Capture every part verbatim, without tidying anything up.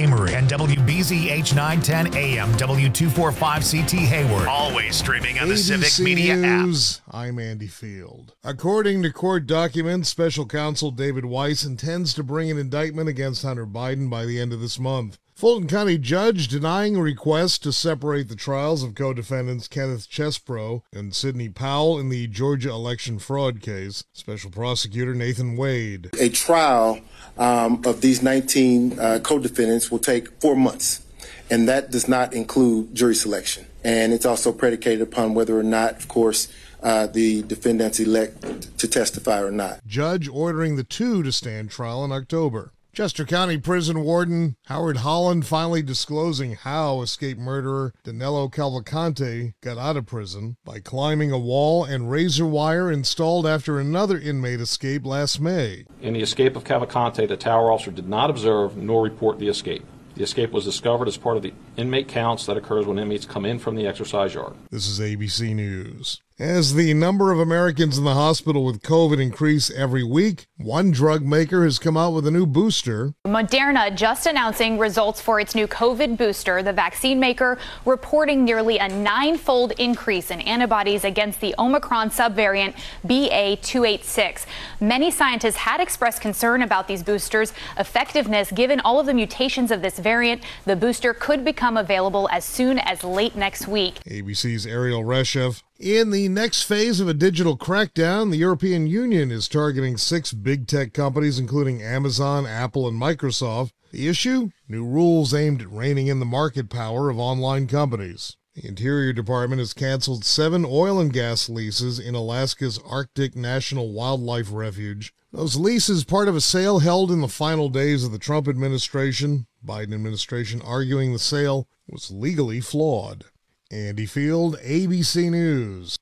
Amory, and W B Z H nine ten A M, W two forty-five C T Hayward. Always streaming on the A B C Civic Media News, app. I'm Andy Field. According to court documents, special counsel David Weiss intends to bring an indictment against Hunter Biden by the end of this month. Fulton County judge denying a request to separate the trials of co-defendants Kenneth Chesbro and Sidney Powell in the Georgia election fraud case. Special prosecutor Nathan Wade. A trial um, of these nineteen uh, co-defendants will take four months, and that does not include jury selection. And it's also predicated upon whether or not, of course, uh, the defendants elect to testify or not. Judge ordering the two to stand trial in October. Chester County Prison Warden Howard Holland finally disclosing how escaped murderer Danilo Cavalcante got out of prison by climbing a wall and razor wire installed after another inmate escaped last May. In the escape of Cavalcante, the tower officer did not observe nor report the escape. The escape was discovered as part of the inmate counts that occurs when inmates come in from the exercise yard. This is A B C News. As the number of Americans in the hospital with COVID increase every week, one drug maker has come out with a new booster. Moderna just announcing results for its new COVID booster. The vaccine maker reporting nearly a nine-fold increase in antibodies against the Omicron subvariant B A two eighty-six. Many scientists had expressed concern about these boosters' effectiveness given all of the mutations of this variant. The booster could become available as soon as late next week. A B C's Ariel Reshev. In the next phase of a digital crackdown, the European Union is targeting six big tech companies, including Amazon, Apple, and Microsoft. The issue? New rules aimed at reining in the market power of online companies. The Interior Department has canceled seven oil and gas leases in Alaska's Arctic National Wildlife Refuge. Those leases part of a sale held in the final days of the Trump administration. Biden administration arguing the sale was legally flawed. Andy Field, A B C News.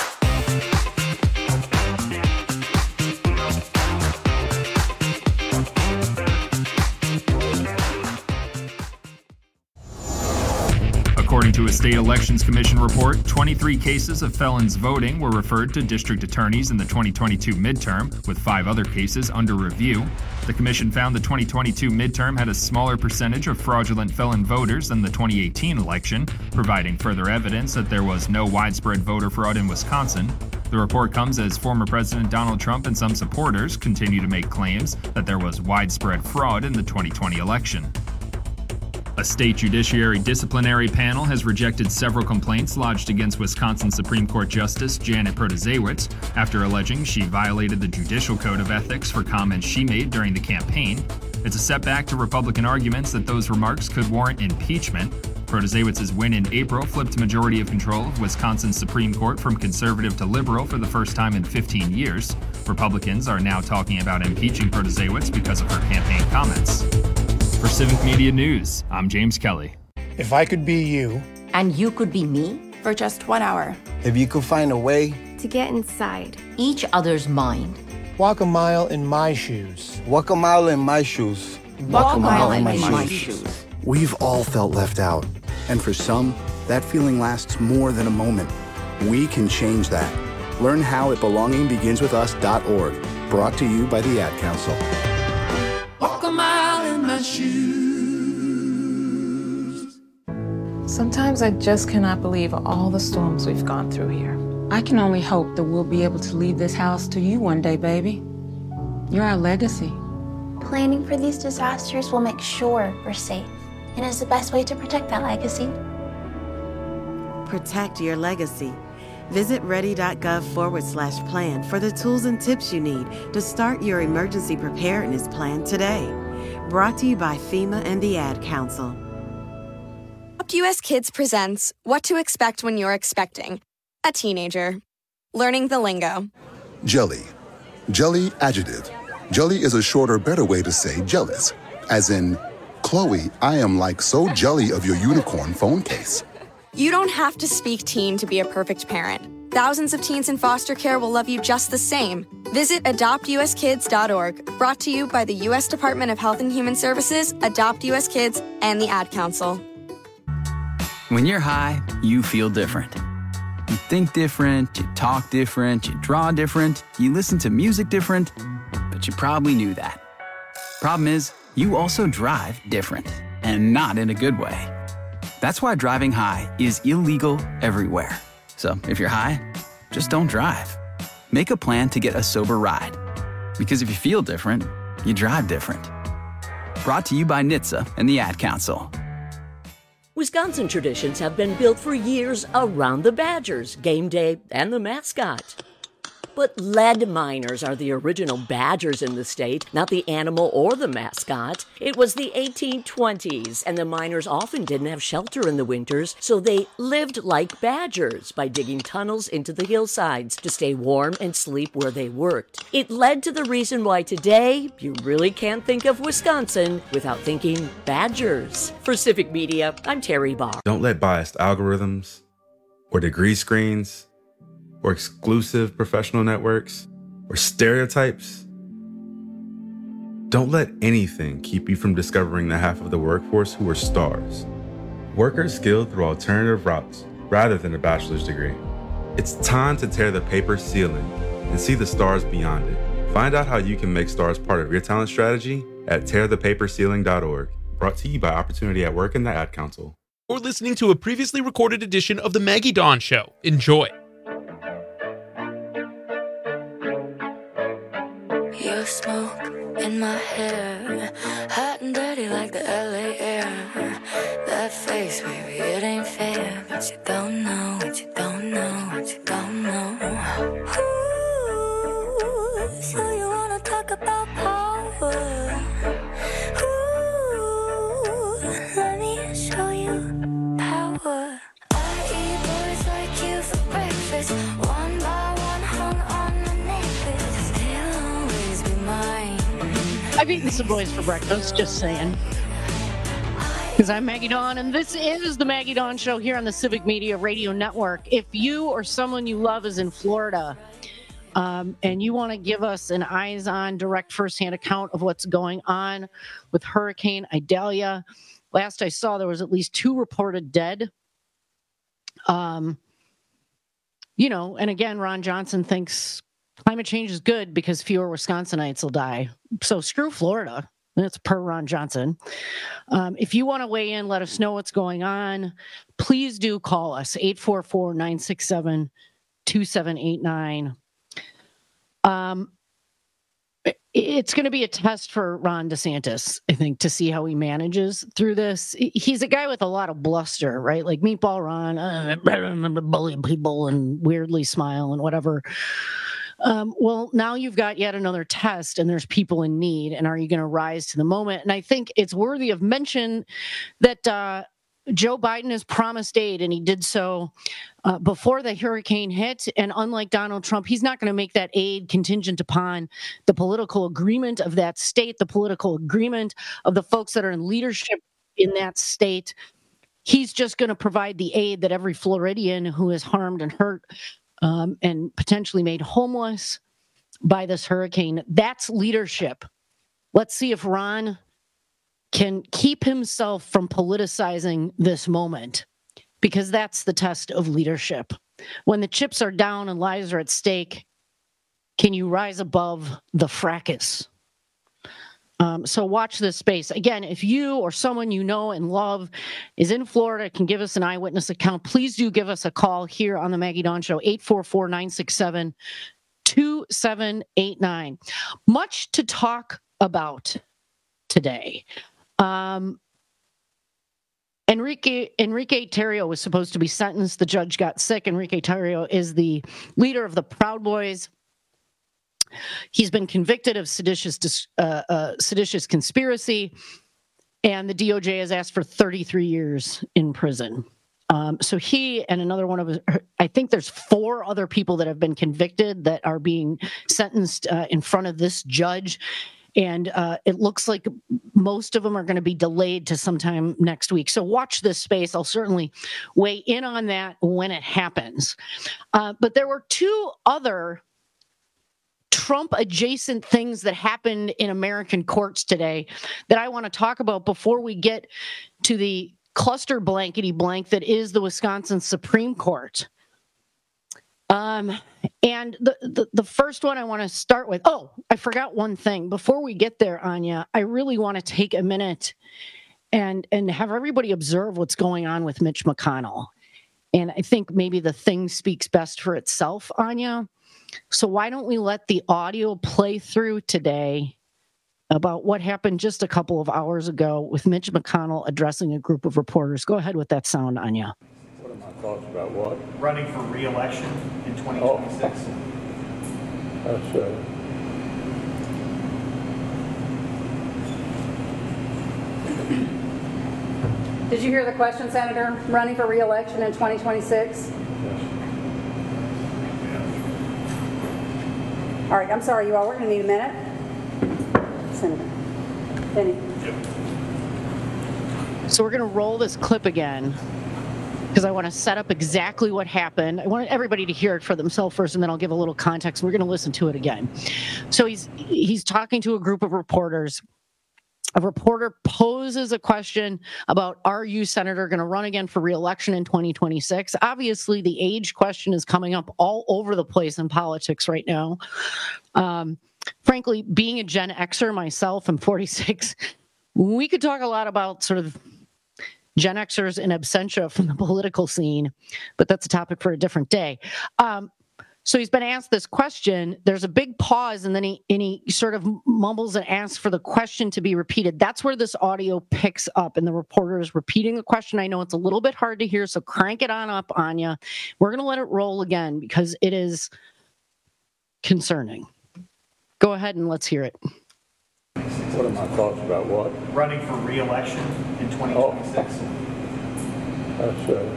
According to a state elections commission report, twenty-three cases of felons voting were referred to district attorneys in the twenty twenty-two midterm, with five other cases under review. The commission found the twenty twenty-two midterm had a smaller percentage of fraudulent felon voters than the twenty eighteen election, providing further evidence that there was no widespread voter fraud in Wisconsin. The report comes as former President Donald Trump and some supporters continue to make claims that there was widespread fraud in the twenty twenty election. A state judiciary disciplinary panel has rejected several complaints lodged against Wisconsin Supreme Court Justice Janet Protasiewicz after alleging she violated the judicial code of ethics for comments she made during the campaign. It's a setback to Republican arguments that those remarks could warrant impeachment. Protasiewicz's win in April flipped majority of control of Wisconsin's Supreme Court from conservative to liberal for the first time in fifteen years. Republicans are now talking about impeaching Protasiewicz because of her campaign comments. For Civic Media News, I'm James Kelly. If I could be you. And you could be me? For just one hour. If you could find a way to get inside each other's mind. Walk a mile in my shoes. Walk a mile in my shoes. Walk, Walk a mile, mile in my, my shoes. shoes. We've all felt left out. And for some, that feeling lasts more than a moment. We can change that. Learn how at belonging begins with us dot org. Brought to you by the Ad Council. Walk a mile in my shoes. Sometimes I just cannot believe all the storms we've gone through here. I can only hope that we'll be able to leave this house to you one day, baby. You're our legacy. Planning for these disasters will make sure we're safe, and is the best way to protect that legacy. Protect your legacy. Visit ready.gov forward slash plan for the tools and tips you need to start your emergency preparedness plan today. Brought to you by FEMA and the Ad Council. Adopt U S Kids presents What to Expect When You're Expecting a Teenager. Learning the lingo. Jelly. Jelly adjective. Jelly is a shorter, better way to say jealous. As in, Chloe, I am like so jelly of your unicorn phone case. You don't have to speak teen to be a perfect parent. Thousands of teens in foster care will love you just the same. Visit adopt u s kids dot org. Brought to you by the U S Department of Health and Human Services, Adopt U S Kids, and the Ad Council. When you're high, you feel different. You think different, you talk different, you draw different, you listen to music different, but you probably knew that. Problem is, you also drive different. and not in a good way. That's why driving high is illegal everywhere. So if you're high, just don't drive. Make a plan to get a sober ride. Because if you feel different, you drive different. Brought to you by N H T S A and the Ad Council. Wisconsin traditions have been built for years around the Badgers, game day, and the mascot. But lead miners are the original Badgers in the state, not the animal or the mascot. It was the eighteen twenties, and the miners often didn't have shelter in the winters, so they lived like badgers by digging tunnels into the hillsides to stay warm and sleep where they worked. It led to the reason why today you really can't think of Wisconsin without thinking Badgers. For Civic Media, I'm Terry Barr. Don't let biased algorithms or degree screens or exclusive professional networks, or stereotypes. Don't let anything keep you from discovering the half of the workforce who are stars. Workers skilled through alternative routes rather than a bachelor's degree. It's time to tear the paper ceiling and see the stars beyond it. Find out how you can make stars part of your talent strategy at tear the paper ceiling dot org. Brought to you by Opportunity at Work and the Ad Council. Or listening to a previously recorded edition of The Maggie Dawn Show. Enjoy. Your smoke in my hair, hot and dirty like the L A air. That face, baby, it ain't fair. But you don't know, what you don't know, what you don't know. Ooh, so you wanna talk about power? Ooh, let me show you power. I eat boys like you for breakfast, one by one hung on my necklace. I've eaten some boys for breakfast, just saying. Because I'm Maggie Dawn, and this is the Maggie Dawn Show here on the Civic Media Radio Network. If you or someone you love is in Florida, um, and you want to give us an eyes-on, direct, firsthand account of what's going on with Hurricane Idalia, last I saw there was at least two reported dead. Um, you know, and again, Ron Johnson thinks climate change is good because fewer Wisconsinites will die. So screw Florida. That's per Ron Johnson. Um, if you want to weigh in, let us know what's going on. Please do call us, eight four four, nine six seven, two seven eight nine. Um, it's going to be a test for Ron DeSantis, I think, to see how he manages through this. He's a guy with a lot of bluster, right? Like Meatball Ron, uh, I remember bullying people and weirdly smile and whatever. Um, well, now you've got yet another test and there's people in need. And are you going to rise to the moment? And I think it's worthy of mention that uh, Joe Biden has promised aid, and he did so uh, before the hurricane hit. And unlike Donald Trump, he's not going to make that aid contingent upon the political agreement of that state, the political agreement of the folks that are in leadership in that state. He's just going to provide the aid that every Floridian who is harmed and hurt Um, and potentially made homeless by this hurricane. That's leadership. Let's see if Ron can keep himself from politicizing this moment, because that's the test of leadership. When the chips are down and lives are at stake, can you rise above the fracas? Um, so watch this space. Again, if you or someone you know and love is in Florida, can give us an eyewitness account, please do give us a call here on the Maggie Dawn Show, eight four four, nine six seven, two seven eight nine. Much to talk about today. Um, Enrique Enrique Tarrio was supposed to be sentenced. The judge got sick. Enrique Tarrio is the leader of the Proud Boys. He's been convicted of seditious uh, uh, seditious conspiracy, and the D O J has asked for thirty-three years in prison. Um, so he and another one of his, I think there's four other people that have been convicted that are being sentenced uh, in front of this judge. And uh, it looks like most of them are going to be delayed to sometime next week. So watch this space. I'll certainly weigh in on that when it happens. Uh, but there were two other Trump-adjacent things that happened in American courts today that I want to talk about before we get to the cluster blankety blank that is the Wisconsin Supreme Court. Um, and the, the, the first one I want to start with, oh, I forgot one thing. Before we get there, Anya, I really want to take a minute and and have everybody observe what's going on with Mitch McConnell. And I think maybe the thing speaks best for itself, Anya. So why don't we let the audio play through today about what happened just a couple of hours ago with Mitch McConnell addressing a group of reporters. Go ahead with that sound, Anya. What are my thoughts about what? Running for re-election in twenty twenty-six. Oh. That's uh Did you hear the question, Senator? Running for re-election in twenty twenty-six? Yes. All right, I'm sorry, you all. We're going to need a minute. Senator. Penny. So we're going to roll this clip again because I want to set up exactly what happened. I want everybody to hear it for themselves first, and then I'll give a little context. We're going to listen to it again. So he's he's talking to a group of reporters. A reporter poses a question about, are you, Senator, going to run again for re-election in twenty twenty-six? Obviously, the age question is coming up all over the place in politics right now. Um, frankly, being a Gen Xer myself, I'm forty-six, we could talk a lot about sort of Gen Xers in absentia from the political scene, but that's a topic for a different day. Um, So he's been asked this question. There's a big pause, and then he and he sort of mumbles and asks for the question to be repeated. That's where this audio picks up, and the reporter is repeating the question. I know it's a little bit hard to hear, so crank it on up, Anya. We're going to let it roll again because it is concerning. Go ahead and let's hear it. What are my thoughts about what? Running for re-election in twenty twenty-six. Oh. That's uh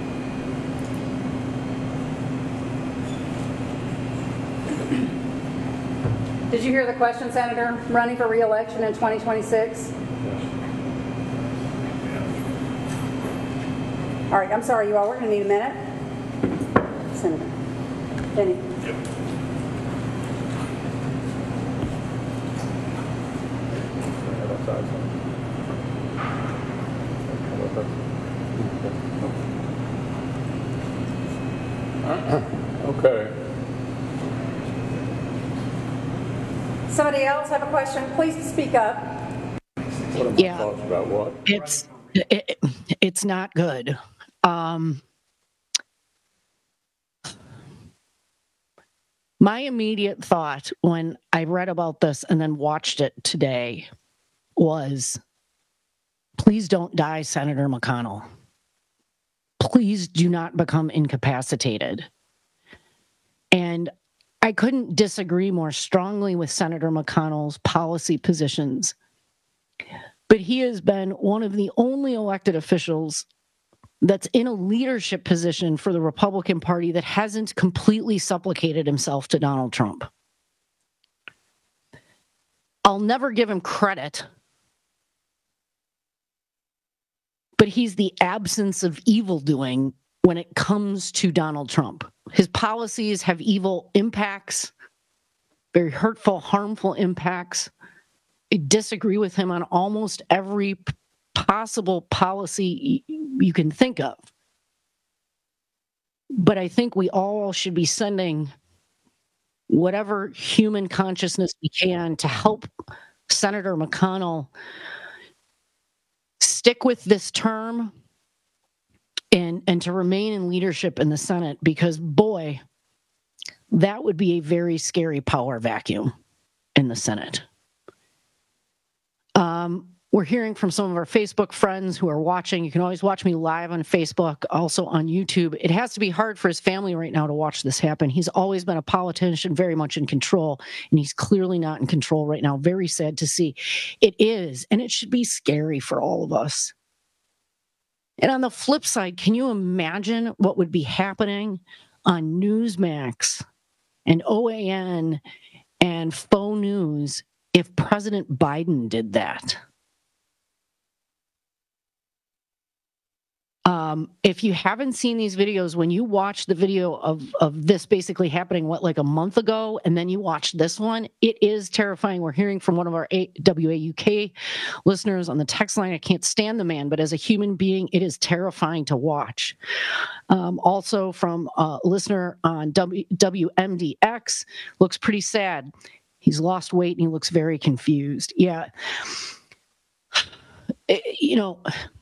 Did you hear the question, Senator? Running for re-election in twenty twenty-six? Yes. All right, I'm sorry, you all. We're going to need a minute. Senator. Penny. Yep. Okay. Somebody else have a question? Please speak up. What are my Yeah. thoughts about what? It's it, it's not good. Um, my immediate thought when I read about this and then watched it today was, please don't die, Senator McConnell. Please do not become incapacitated. And I couldn't disagree more strongly with Senator McConnell's policy positions, but he has been one of the only elected officials that's in a leadership position for the Republican Party that hasn't completely supplicated himself to Donald Trump. I'll never give him credit, but he's the absence of evildoing when it comes to Donald Trump. His policies have evil impacts, very hurtful, harmful impacts. I disagree with him on almost every p- possible policy y- you can think of. But I think we all should be sending whatever human consciousness we can to help Senator McConnell stick with this term and and to remain in leadership in the Senate, because boy, that would be a very scary power vacuum in the Senate. Um, we're hearing from some of our Facebook friends who are watching. You can always watch me live on Facebook, also on YouTube. It has to be hard for his family right now to watch this happen. He's always been a politician, very much in control, and he's clearly not in control right now. Very sad to see. It is, and it should be scary for all of us. And on the flip side, can you imagine what would be happening on Newsmax and O A N and Faux News if President Biden did that? Um, if you haven't seen these videos, when you watch the video of, of this basically happening, what, like a month ago, and then you watch this one, it is terrifying. We're hearing from one of our a- W A U K listeners on the text line. I can't stand the man, but as a human being, it is terrifying to watch. Um, also from a listener on w- W M D X, looks pretty sad. He's lost weight and he looks very confused. Yeah. you know,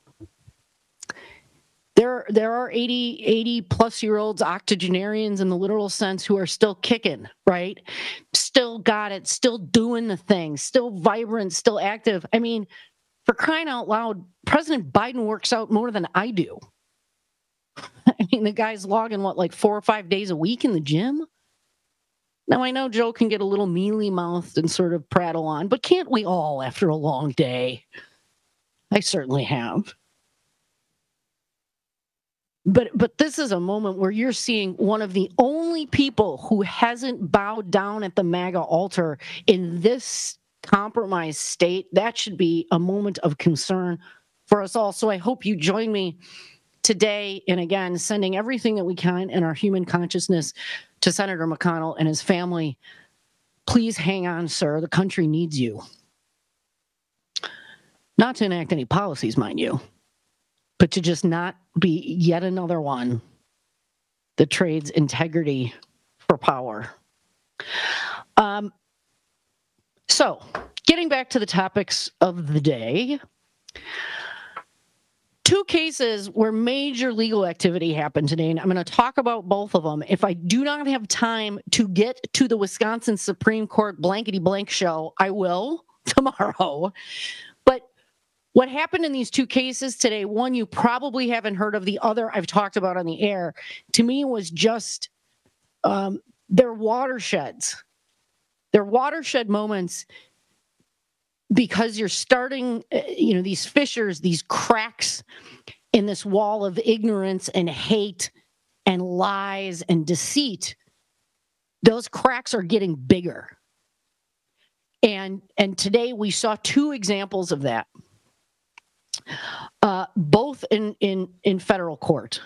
there there are eighty, eighty plus year olds, octogenarians in the literal sense, who are still kicking, right? Still got it, still doing the thing, still vibrant, still active. I mean, for crying out loud, President Biden works out more than I do. I mean, the guy's logging, what, like four or five days a week in the gym? Now, I know Joe can get a little mealy-mouthed and sort of prattle on, but can't we all after a long day? I certainly have. But but this is a moment where you're seeing one of the only people who hasn't bowed down at the MAGA altar in this compromised state. That should be a moment of concern for us all. So I hope you join me today, and again, sending everything that we can in our human consciousness to Senator McConnell and his family. Please hang on, sir. The country needs you. Not to enact any policies, mind you, but to just not be yet another one that trades integrity for power. Um, so, getting back to the topics of the day, two cases where major legal activity happened today, and I'm going to talk about both of them. If I do not have time to get to the Wisconsin Supreme Court blankety blank show, I will tomorrow. But what happened in these two cases today, one you probably haven't heard of, the other I've talked about on the air, to me was just, um, they're watersheds. They're watershed moments because you're starting, you know, these fissures, these cracks in this wall of ignorance and hate and lies and deceit. Those cracks are getting bigger. And, and today we saw two examples of that. Uh, both in, in, in federal court.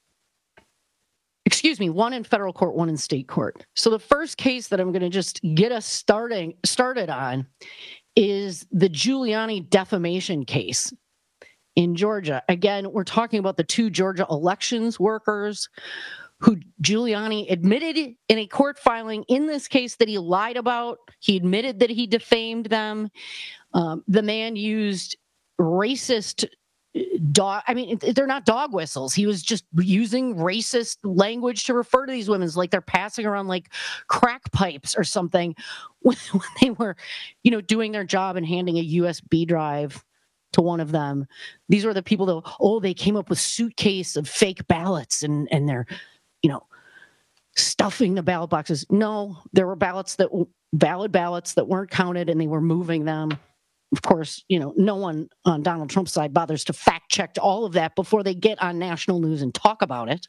Excuse me, one in federal court, one in state court. So the first case that I'm going to just get us starting started on is the Giuliani defamation case in Georgia. Again, we're talking about the two Georgia elections workers who Giuliani admitted in a court filing in this case that he lied about. He admitted that he defamed them. Um, the man used racist dog. I mean, they're not dog whistles. He was just using racist language to refer to these women like they're passing around like crack pipes or something when, when they were, you know, doing their job and handing a U S B drive to one of them. These were the people that, oh, they came up with suitcase of fake ballots and, and they're, you know, stuffing the ballot boxes. No, there were ballots that valid ballots that weren't counted and they were moving them. Of course, you know, no one on Donald Trump's side bothers to fact check all of that before they get on national news and talk about it.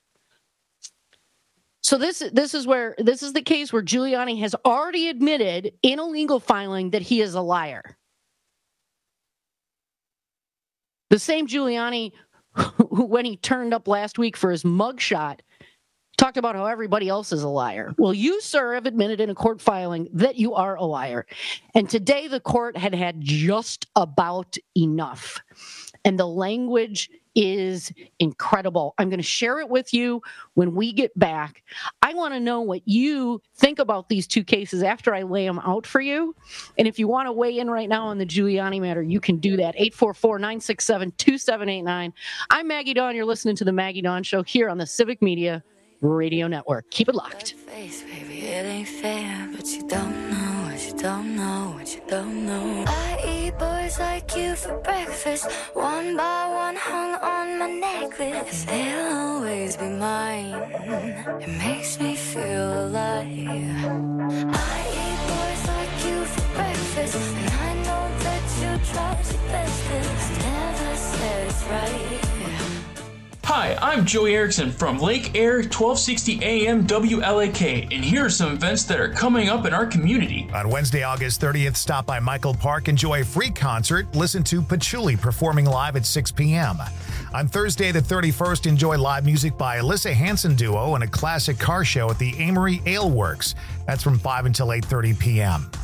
So this, this is where this is the case where Giuliani has already admitted in a legal filing that he is a liar. The same Giuliani who, when he turned up last week for his mugshot, talked about how everybody else is a liar. Well, you, sir, have admitted in a court filing that you are a liar. And today the court had had just about enough. And the language is incredible. I'm going to share it with you when we get back. I want to know what you think about these two cases after I lay them out for you. And if you want to weigh in right now on the Giuliani matter, you can do that. eight four four, nine six seven, two seven eight nine. I'm Maggie Dawn. You're listening to The Maggie Dawn Show here on the Civic Media Radio Network. Keep it locked. Face, baby, it ain't fair, but you don't know what you don't know what you don't know. I eat boys like you for breakfast, one by one hung on my necklace. They'll always be mine. It makes me feel alive. I eat boys like you for breakfast, and I know that you tried your bestest. Never said it's right. Hi, I'm Joey Erickson from Lake Air twelve sixty A M W L A K, and here are some events that are coming up in our community. On Wednesday, August thirtieth, stop by Michael Park, enjoy a free concert, listen to Patchouli performing live at six p.m. On Thursday, the thirty-first, enjoy live music by Alyssa Hanson Duo and a classic car show at the Amory Ale Works. That's from five until eight thirty p.m.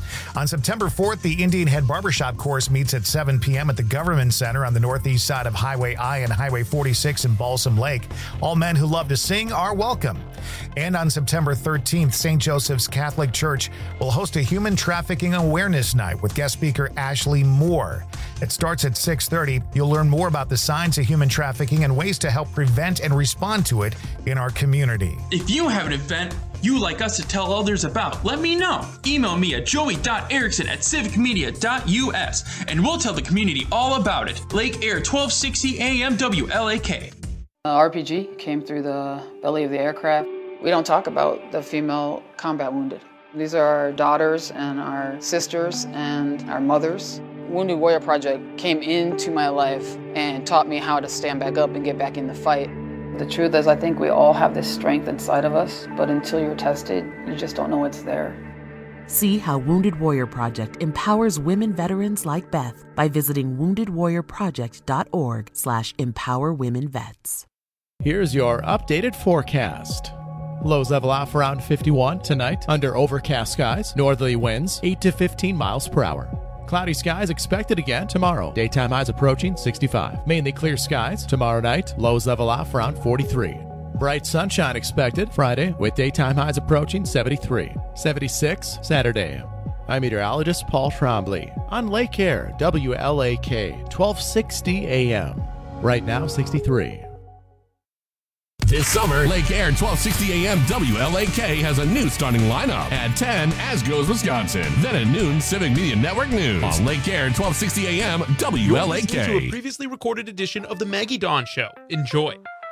On September fourth, the Indian Head Barbershop course meets at seven p.m. at the Government Center on the northeast side of Highway I and Highway forty-six in Balsam Lake. All men who love to sing are welcome. And on September thirteenth, Saint Joseph's Catholic Church will host a human trafficking awareness night with guest speaker Ashley Moore. It starts at six thirty. You'll learn more about the signs of human trafficking and ways to help prevent and respond to it in our community. If you have an event you'd like us to tell others about, let me know. Email me at joey dot erickson at civic media dot u s and we'll tell the community all about it. Lake Air, twelve sixty A M W L A K. Uh, R P G came through the belly of the aircraft. We don't talk about the female combat wounded. These are our daughters and our sisters and our mothers. Wounded Warrior Project came into my life and taught me how to stand back up and get back in the fight. The truth is, I think we all have this strength inside of us, but until you're tested, you just don't know it's there. See how Wounded Warrior Project empowers women veterans like Beth by visiting wounded warrior project dot org slash empower women vets. Here's your updated forecast. Lows level off around fifty-one tonight under overcast skies. Northerly winds eight to fifteen miles per hour. Cloudy skies expected again tomorrow. Daytime highs approaching sixty-five. Mainly clear skies tomorrow night. Lows level off around forty-three. Bright sunshine expected Friday with daytime highs approaching seventy-three. seventy-six Saturday. I'm meteorologist Paul Trombley on Lake Air, W L A K, twelve sixty A M. Right now, sixty-three. This summer, Lake Air twelve sixty A M W L A K has a new starting lineup. At ten, As Goes Wisconsin. Then at noon, Civic Media Network News. On Lake Air twelve sixty A M W L A K. You're listening to a previously recorded edition of the Maggie Dawn Show. Enjoy.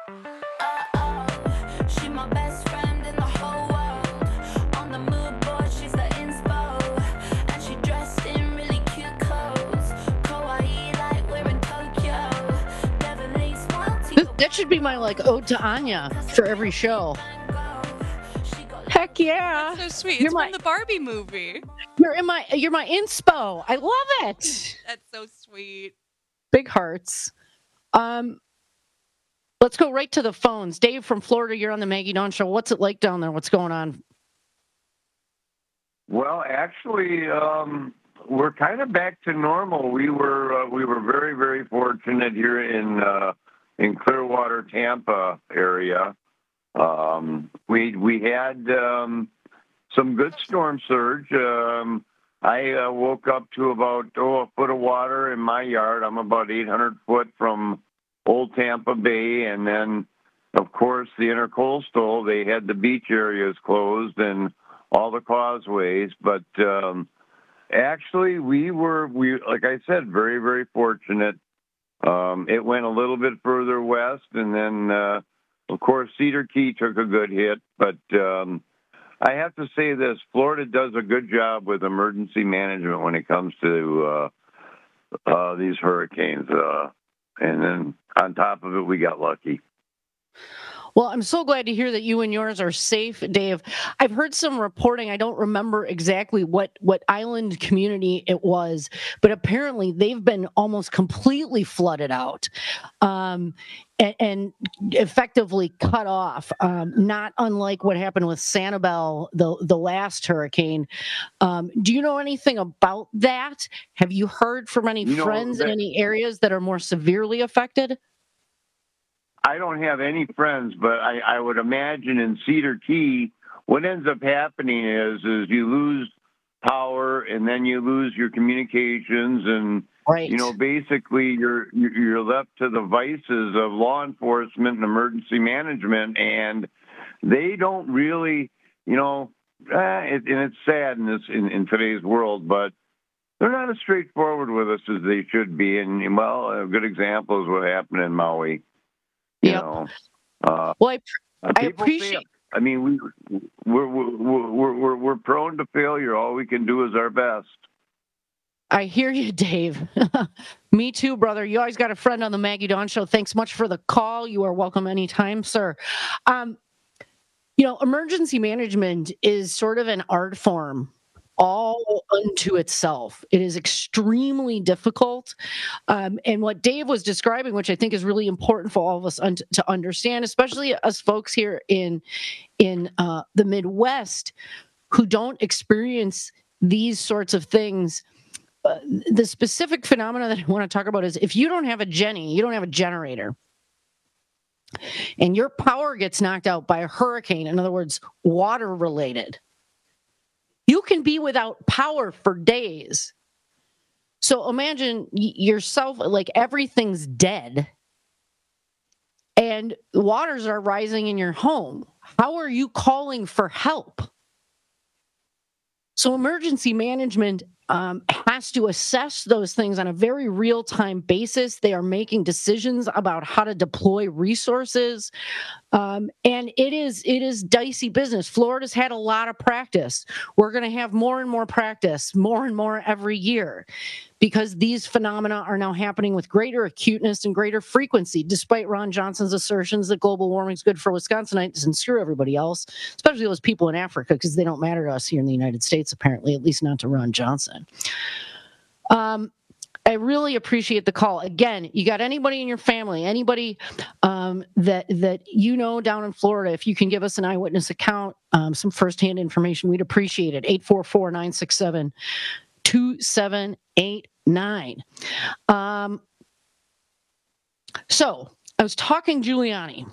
She my best friend in the whole world. On the mood board, she's the inspo. And she dressed in really cute clothes. Kawaii like we're in Tokyo. Beverly Smarty. That should be my like ode to Anya for every show. Heck yeah! That's so sweet. You're It's my, from the Barbie movie. You're in my you're my inspo. I love it. That's so sweet. Big hearts. Um, let's go right to the phones. Dave from Florida, you're on the Maggie Dawn Show. What's it like down there? What's going on? Well, actually, um, we're kind of back to normal. We were uh, we were very very fortunate here in uh, in Clearwater, Tampa area. Um, we we had um, some good storm surge. Um, I uh, woke up to about oh a foot of water in my yard. I'm about eight hundred foot from Old Tampa Bay, and then of course the intercoastal. They had the beach areas closed and all the causeways, but um, actually we were we like I said very very fortunate. Um, it went a little bit further west, and then. Uh, Of course, Cedar Key took a good hit, but um, I have to say this, Florida does a good job with emergency management when it comes to uh, uh, these hurricanes. Uh, and then on top of it, we got lucky. Well, I'm so glad to hear that you and yours are safe, Dave. I've heard some reporting. I don't remember exactly what, what island community it was, but apparently they've been almost completely flooded out um, and, and effectively cut off, um, not unlike what happened with Sanibel, the, the last hurricane. Um, do you know anything about that? Have you heard from any You know, friends in that- any areas that are more severely affected? I don't have any friends, but I, I would imagine in Cedar Key, what ends up happening is is you lose power, and then you lose your communications, and right. you know basically you're you're left to the vices of law enforcement and emergency management, and they don't really, you know, eh, it, and it's sad in this in, in today's world, but they're not as straightforward with us as they should be. And well, a good example is what happened in Maui. You Yep. know, uh, Well, I, uh, I people appreciate. fail. I mean, we we're we're, we're we're we're prone to failure. All we can do is our best. I hear you, Dave. Me too, brother. You always got a friend on the Maggie Dawn Show. Thanks much for the call. You are welcome anytime, sir. Um, you know, emergency management is sort of an art form all unto itself. It is extremely difficult. Um, and what Dave was describing, which I think is really important for all of us un- to understand, especially us folks here in, in uh, the Midwest who don't experience these sorts of things, uh, the specific phenomena that I want to talk about is if you don't have a Jenny, you don't have a generator, and your power gets knocked out by a hurricane, in other words, water related, you can be without power for days. So imagine yourself, like everything's dead and waters are rising in your home. How are you calling for help? So emergency management um, has to assess those things on a very real-time basis. They are making decisions about how to deploy resources, um, and it is it is dicey business. Florida's had a lot of practice. We're going to have more and more practice, more and more every year, because these phenomena are now happening with greater acuteness and greater frequency, despite Ron Johnson's assertions that global warming is good for Wisconsinites and screw everybody else, especially those people in Africa, because they don't matter to us here in the United States, apparently, at least not to Ron Johnson. Um, I really appreciate the call. Again, you got anybody in your family, anybody um, that that you know down in Florida, if you can give us an eyewitness account, um, some firsthand information, we'd appreciate it. eight four four, nine six seven, two seven eight nine. Um, so I was talking Giuliani,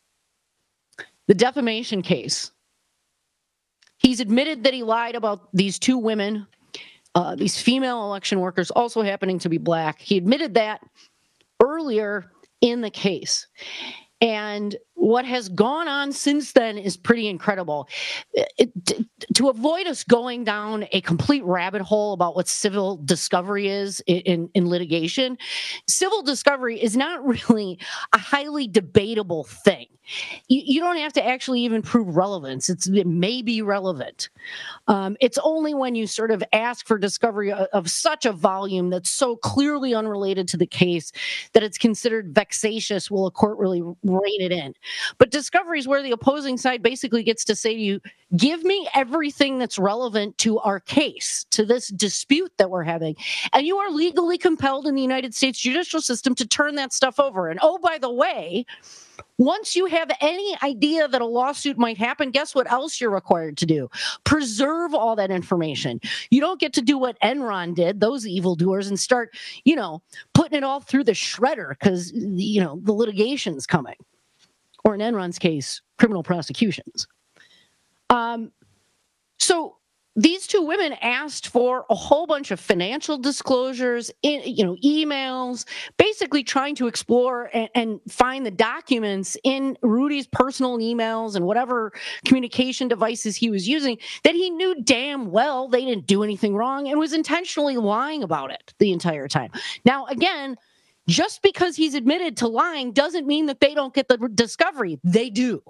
the defamation case. He's admitted that he lied about these two women, uh, these female election workers, also happening to be black. He admitted that earlier in the case. And what has gone on since then is pretty incredible. It, it, to avoid us going down a complete rabbit hole about what civil discovery is in, in, in litigation, civil discovery is not really a highly debatable thing. You, you don't have to actually even prove relevance. It's, it may be relevant. Um, it's only when you sort of ask for discovery of, of such a volume that's so clearly unrelated to the case that it's considered vexatious, will a court really rein it in. But discovery is where the opposing side basically gets to say to you, give me everything that's relevant to our case, to this dispute that we're having. And you are legally compelled in the United States judicial system to turn that stuff over. And oh, by the way, once you have any idea that a lawsuit might happen, guess what else you're required to do? Preserve all that information. You don't get to do what Enron did, those evildoers, and start, you know, putting it all through the shredder because, you know, the litigation's coming. Or in Enron's case, criminal prosecutions. Um, so these two women asked for a whole bunch of financial disclosures, in, you know, emails, basically trying to explore and, and find the documents in Rudy's personal emails and whatever communication devices he was using that he knew damn well they didn't do anything wrong and was intentionally lying about it the entire time. Now, again, just because he's admitted to lying doesn't mean that they don't get the discovery. They do.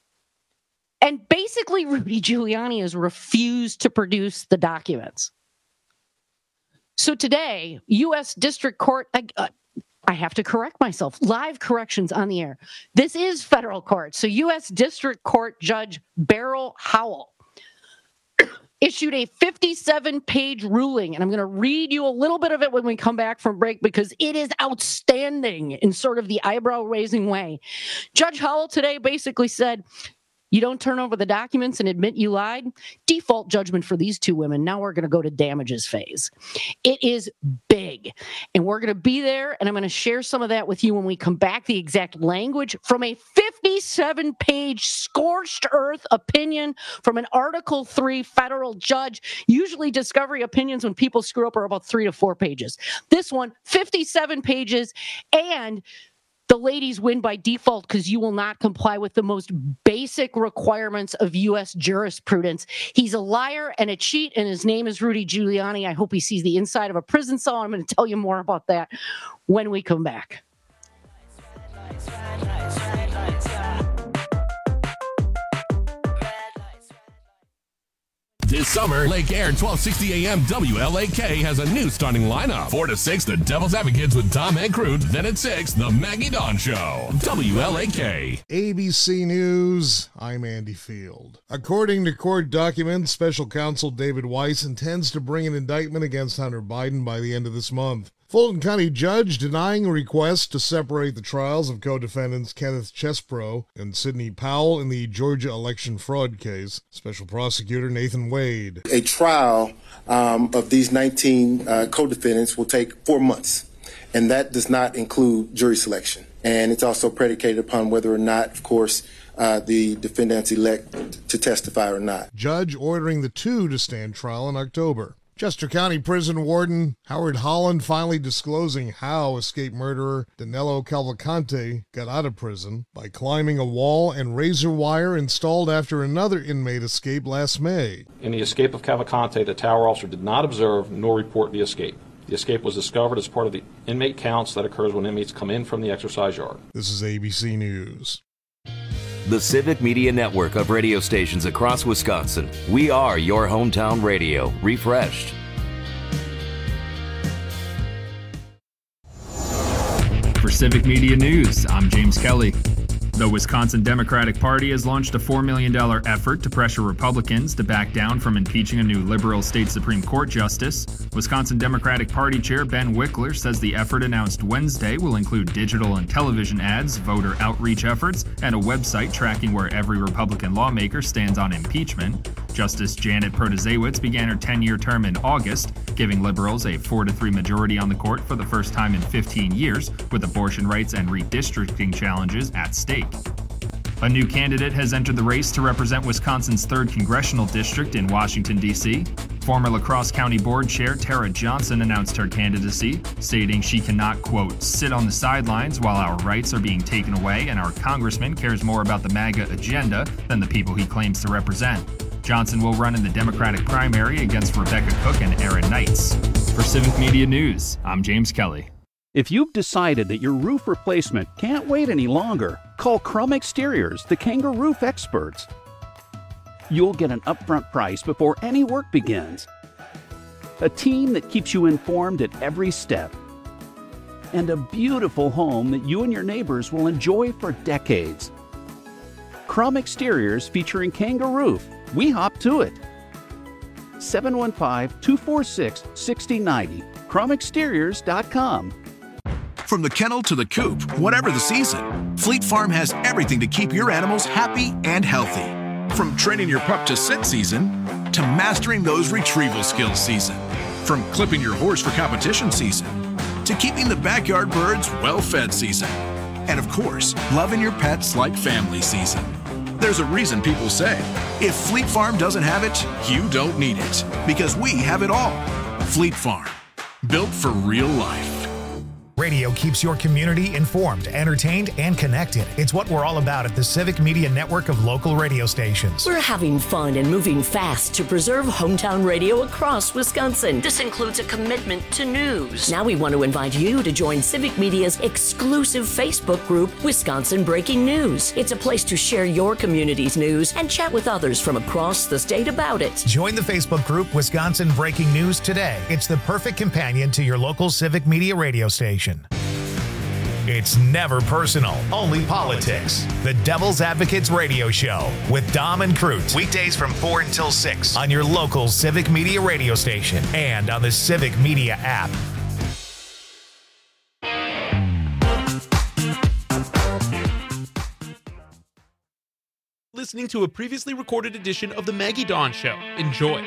And basically, Rudy Giuliani has refused to produce the documents. So today, U S District Court, I, uh, I have to correct myself, live corrections on the air. This is federal court. So U S District Court Judge Beryl Howell issued a fifty-seven page ruling, and I'm going to read you a little bit of it when we come back from break because it is outstanding in sort of the eyebrow-raising way. Judge Howell today basically said, you don't turn over the documents and admit you lied? Default judgment for these two women. Now we're going to go to damages phase. It is big, and we're going to be there, and I'm going to share some of that with you when we come back, the exact language from a fifty-seven page scorched earth opinion from an Article three federal judge. Usually discovery opinions when people screw up are about three to four pages. This one, fifty-seven pages, and the ladies win by default because you will not comply with the most basic requirements of U S jurisprudence. He's a liar and a cheat, and his name is Rudy Giuliani. I hope he sees the inside of a prison cell. I'm going to tell you more about that when we come back. This summer, Lake Air twelve sixty A M W L A K has a new starting lineup. four to six, the Devil's Advocates with Tom Ankroot. Then at six, the Maggie Dawn Show. W L A K. A B C News, I'm Andy Field. According to court documents, special counsel David Weiss intends to bring an indictment against Hunter Biden by the end of this month. Fulton County judge denying a request to separate the trials of co-defendants Kenneth Chespro and Sidney Powell in the Georgia election fraud case. Special prosecutor Nathan Wade. A trial um, of these nineteen uh, co-defendants will take four months, and that does not include jury selection. And it's also predicated upon whether or not, of course, uh, the defendants elect to testify or not. Judge ordering the two to stand trial in October. Chester County Prison Warden Howard Holland finally disclosing how escaped murderer Danilo Cavalcante got out of prison by climbing a wall and razor wire installed after another inmate escaped last May. In the escape of Cavalcante, the tower officer did not observe nor report the escape. The escape was discovered as part of the inmate counts that occurs when inmates come in from the exercise yard. This is A B C News. The Civic Media Network of radio stations across Wisconsin. We are your hometown radio, refreshed. For Civic Media News, I'm James Kelly. The Wisconsin Democratic Party has launched a four million dollars effort to pressure Republicans to back down from impeaching a new liberal state Supreme Court justice. Wisconsin Democratic Party Chair Ben Wickler says the effort announced Wednesday will include digital and television ads, voter outreach efforts, and a website tracking where every Republican lawmaker stands on impeachment. Justice Janet Protasiewicz began her ten-year term in August, giving liberals a four to three majority on the court for the first time in fifteen years, with abortion rights and redistricting challenges at stake. A new candidate has entered the race to represent Wisconsin's third congressional district in Washington, D C Former La Crosse County Board Chair Tara Johnson announced her candidacy, stating she cannot, quote, sit on the sidelines while our rights are being taken away and our congressman cares more about the MAGA agenda than the people he claims to represent. Johnson will run in the Democratic primary against Rebecca Cook and Aaron Knights. For Civic Media News, I'm James Kelly. If you've decided that your roof replacement can't wait any longer, call Crum Exteriors, the Kangaroo Roof experts. You'll get an upfront price before any work begins. A team that keeps you informed at every step. And a beautiful home that you and your neighbors will enjoy for decades. Crum Exteriors featuring Kangaroo Roof. We hop to it. seven one five, two four six, six zero nine zero. crum exteriors dot com. From the kennel to the coop, whatever the season, Fleet Farm has everything to keep your animals happy and healthy. From training your pup to sit season, to mastering those retrieval skills season. From clipping your horse for competition season, to keeping the backyard birds well-fed season. And of course, loving your pets like family season. There's a reason people say, if Fleet Farm doesn't have it, you don't need it. Because we have it all. Fleet Farm, built for real life. Radio keeps your community informed, entertained, and connected. It's what we're all about at the Civic Media Network of local radio stations. We're having fun and moving fast to preserve hometown radio across Wisconsin. This includes a commitment to news. Now we want to invite you to join Civic Media's exclusive Facebook group, Wisconsin Breaking News. It's a place to share your community's news and chat with others from across the state about it. Join the Facebook group, Wisconsin Breaking News today. It's the perfect companion to your local Civic Media radio station. It's never personal, only politics. The Devil's Advocates Radio Show with Dom and Cruz. Weekdays from four until six on your local Civic Media radio station and on the Civic Media app. Listening to a previously recorded edition of The Maggie Dawn Show. Enjoy.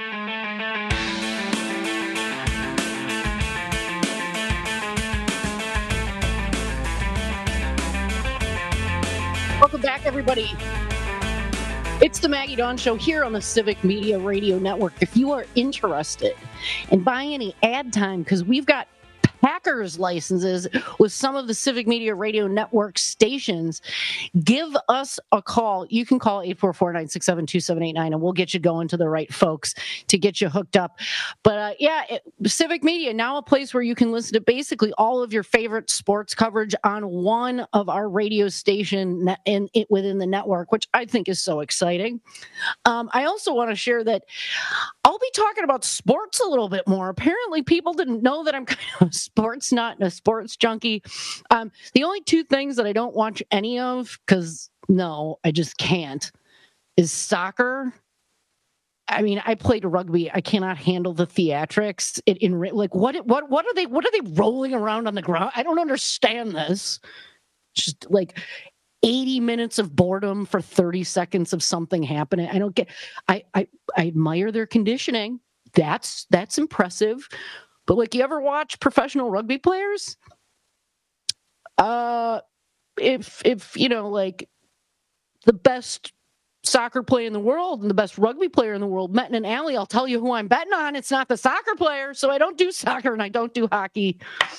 Welcome back, everybody. It's the Maggie Dawn Show here on the Civic Media Radio Network. If you are interested in buying any ad time, because we've got Packers licenses with some of the Civic Media Radio Network stations, give us a call. You can call eight four four, nine six seven, two seven eight nine and we'll get you going to the right folks to get you hooked up. But uh, yeah, it, Civic Media, now a place where you can listen to basically all of your favorite sports coverage on one of our radio station net, in, it, within the network, which I think is so exciting. Um, I also want to share that I'll be talking about sports a little bit more. Apparently people didn't know that I'm kind of a sports nut and a sports junkie. Um, the only two things that I don't watch any of, because no, I just can't, is soccer. I mean, I played rugby. I cannot handle the theatrics. It in like what what what are they what are they rolling around on the ground? I don't understand this. Just like eighty minutes of boredom for thirty seconds of something happening. I don't get. I I, I admire their conditioning. That's that's impressive. But like, you ever watch professional rugby players? Uh, if if you know, like the best soccer player in the world and the best rugby player in the world met in an alley, I'll tell you who I'm betting on. It's not the soccer player. So I don't do soccer and I don't do hockey.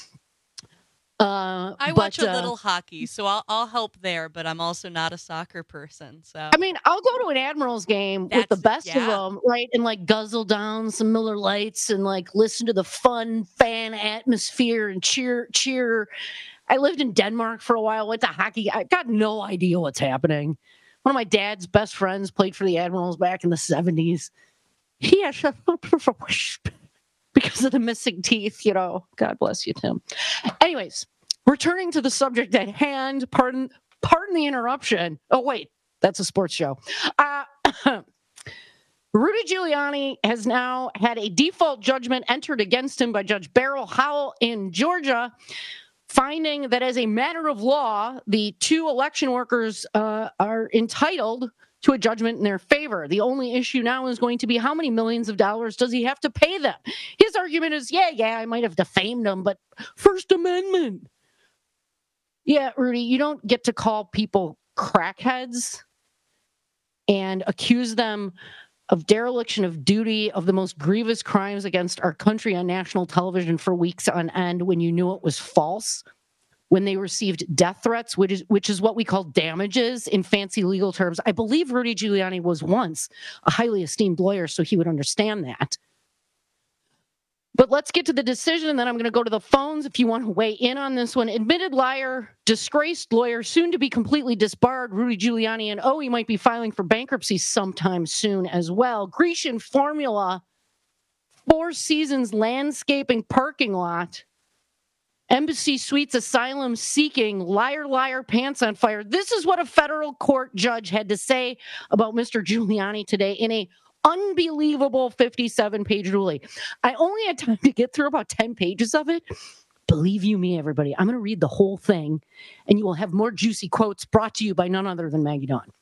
Uh, I but, watch a uh, little hockey, so I'll I'll help there. But I'm also not a soccer person. So I mean, I'll go to an Admirals game with the best yeah. of them, right? And like guzzle down some Miller Lights and like listen to the fun fan atmosphere and cheer, cheer. I lived in Denmark for a while, went to hockey. I got no idea what's happening. One of my dad's best friends played for the Admirals back in the seventies. He has a because of the missing teeth, you know. God bless you, Tim. Anyways, returning to the subject at hand, pardon pardon the interruption. Oh, wait, that's a sports show. Uh, Rudy Giuliani has now had a default judgment entered against him by Judge Beryl Howell in Georgia, finding that as a matter of law, the two election workers uh, are entitled to a judgment in their favor. The only issue now is going to be how many millions of dollars does he have to pay them? His argument is, yeah, yeah, I might have defamed them, but First Amendment. Yeah, Rudy, you don't get to call people crackheads and accuse them of dereliction of duty, of the most grievous crimes against our country on national television for weeks on end when you knew it was false, when they received death threats, which is which is what we call damages in fancy legal terms. I believe Rudy Giuliani was once a highly esteemed lawyer, so he would understand that. But let's get to the decision, and then I'm going to go to the phones if you want to weigh in on this one. Admitted liar, disgraced lawyer, soon to be completely disbarred, Rudy Giuliani, and oh, he might be filing for bankruptcy sometime soon as well. Grecian Formula, Four Seasons landscaping parking lot, Embassy Suites asylum seeking, liar, liar, pants on fire. This is what a federal court judge had to say about Mister Giuliani today in a unbelievable fifty-seven page ruling. I only had time to get through about ten pages of it. Believe you me, everybody, I'm going to read the whole thing, and you will have more juicy quotes brought to you by none other than Maggie Dawn.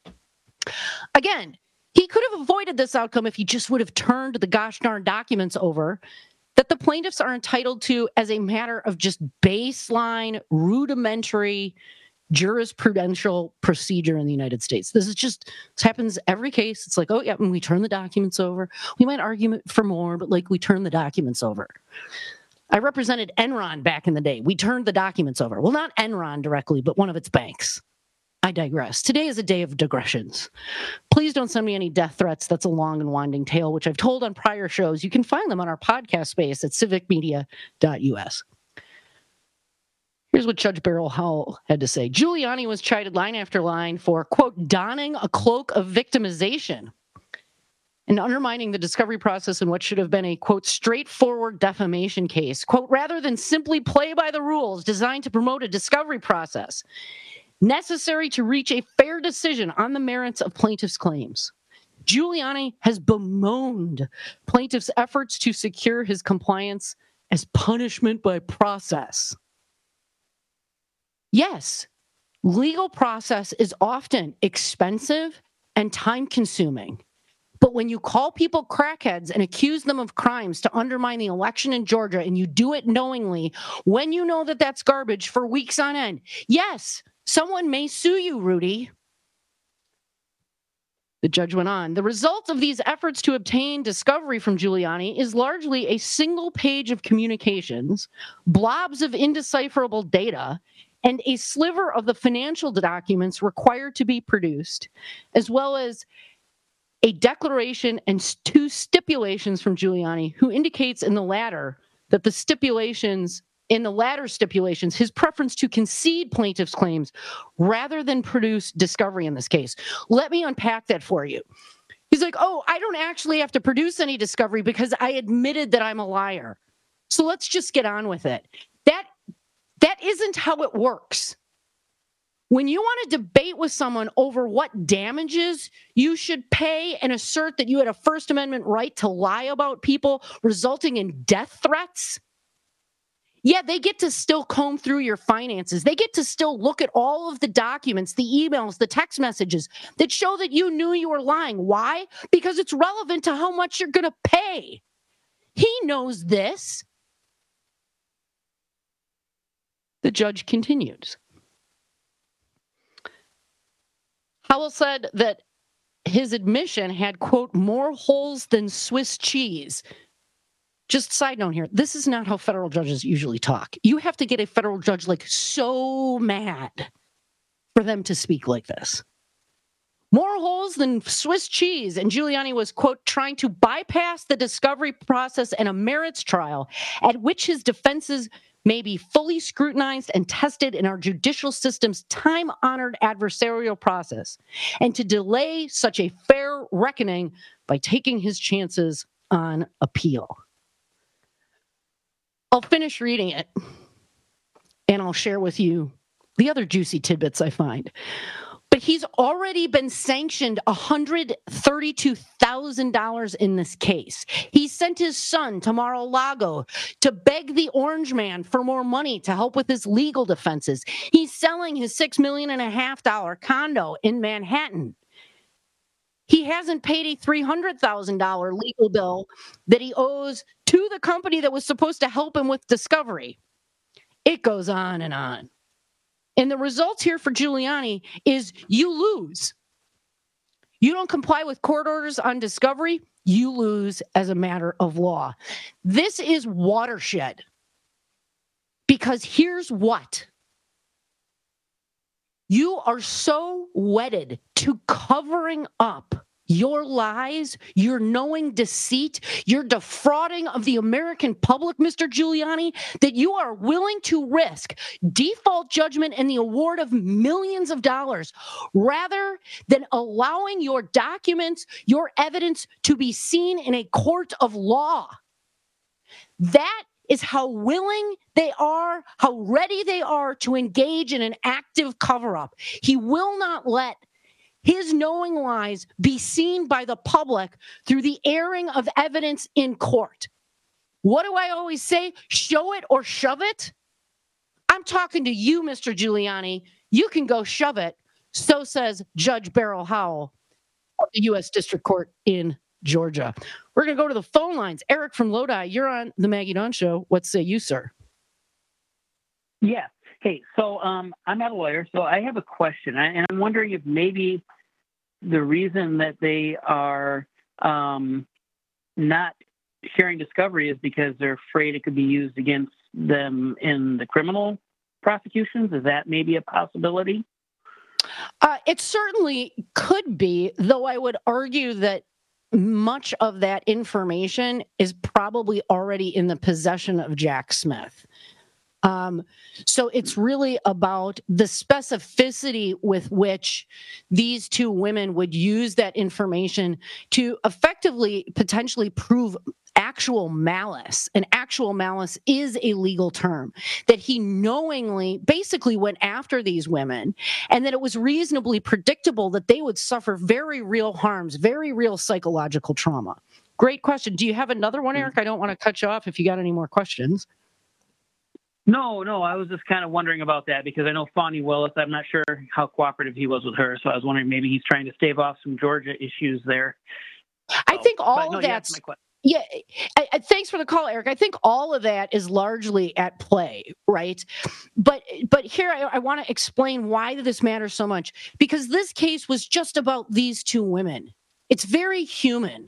Again, he could have avoided this outcome if he just would have turned the gosh darn documents over that the plaintiffs are entitled to as a matter of just baseline, rudimentary jurisprudential procedure in the United States. This is just, this happens every case. It's like, oh, yeah, when we turn the documents over, we might argue for more, but like we turn the documents over. I represented Enron back in the day. We turned the documents over. Well, not Enron directly, but one of its banks. I digress. Today is a day of digressions. Please don't send me any death threats. That's a long and winding tale, which I've told on prior shows. You can find them on our podcast space at civic media dot u s. Here's what Judge Beryl Howell had to say. Giuliani was chided line after line for, quote, donning a cloak of victimization and undermining the discovery process in what should have been a, quote, straightforward defamation case, quote, rather than simply play by the rules designed to promote a discovery process necessary to reach a fair decision on the merits of plaintiffs' claims. Giuliani has bemoaned plaintiffs' efforts to secure his compliance as punishment by process. Yes, legal process is often expensive and time-consuming. But when you call people crackheads and accuse them of crimes to undermine the election in Georgia, and you do it knowingly, when you know that that's garbage for weeks on end, yes, someone may sue you, Rudy. The judge went on. The result of these efforts to obtain discovery from Giuliani is largely a single page of communications, blobs of indecipherable data, and a sliver of the financial documents required to be produced, as well as a declaration and two stipulations from Giuliani, who indicates in the latter that the stipulations, in the latter stipulations, his preference to concede plaintiffs' claims rather than produce discovery in this case. Let me unpack that for you. He's like, oh, I don't actually have to produce any discovery because I admitted that I'm a liar. So let's just get on with it. That That isn't how it works. When you want to debate with someone over what damages you should pay and assert that you had a First Amendment right to lie about people, resulting in death threats, yeah, they get to still comb through your finances. They get to still look at all of the documents, the emails, the text messages that show that you knew you were lying. Why? Because it's relevant to how much you're going to pay. He knows this. The judge continues. Howell said that his admission had, quote, more holes than Swiss cheese. Just side note here, this is not how federal judges usually talk. You have to get a federal judge like so mad for them to speak like this. More holes than Swiss cheese. And Giuliani was, quote, trying to bypass the discovery process and a merits trial at which his defenses may be fully scrutinized and tested in our judicial system's time-honored adversarial process, and to delay such a fair reckoning by taking his chances on appeal. I'll finish reading it, and I'll share with you the other juicy tidbits I find. But he's already been sanctioned one hundred thirty-two thousand dollars in this case. He sent his son to Mar-a-Lago to beg the Orange Man for more money to help with his legal defenses. He's selling his six million and a half dollar condo in Manhattan. He hasn't paid a three hundred thousand dollars legal bill that he owes to the company that was supposed to help him with discovery. It goes on and on. And the results here for Giuliani is you lose. You don't comply with court orders on discovery, you lose as a matter of law. This is watershed. Because here's what. You are so wedded to covering up your lies, your knowing deceit, your defrauding of the American public, Mister Giuliani, that you are willing to risk default judgment and the award of millions of dollars rather than allowing your documents, your evidence to be seen in a court of law. That is how willing they are, how ready they are to engage in an active cover-up. He will not let his knowing lies be seen by the public through the airing of evidence in court. What do I always say? Show it or shove it? I'm talking to you, Mister Giuliani. You can go shove it. So says Judge Beryl Howell of the U S District Court in Georgia. We're going to go to the phone lines. Eric from Lodi, you're on the Maggie Dawn Show. What say you, sir? Yeah. Hey, so um, I'm not a lawyer, so I have a question. I, and I'm wondering if maybe the reason that they are um, not sharing discovery is because they're afraid it could be used against them in the criminal prosecutions. Is that maybe a possibility? Uh, it certainly could be, though I would argue that much of that information is probably already in the possession of Jack Smith. Um, so it's really about the specificity with which these two women would use that information to effectively potentially prove actual malice. And actual malice is a legal term, that he knowingly basically went after these women and that it was reasonably predictable that they would suffer very real harms, very real psychological trauma. Great question. Do you have another one, Eric? I don't want to cut you off if you got any more questions. No, no, I was just kind of wondering about that because I know Fani Willis, I'm not sure how cooperative he was with her, so I was wondering maybe he's trying to stave off some Georgia issues there. I so, think all no, of that's... Yeah, I, I, thanks for the call, Eric. I think all of that is largely at play, right? But but here I, I want to explain why this matters so much, because this case was just about these two women. It's very human.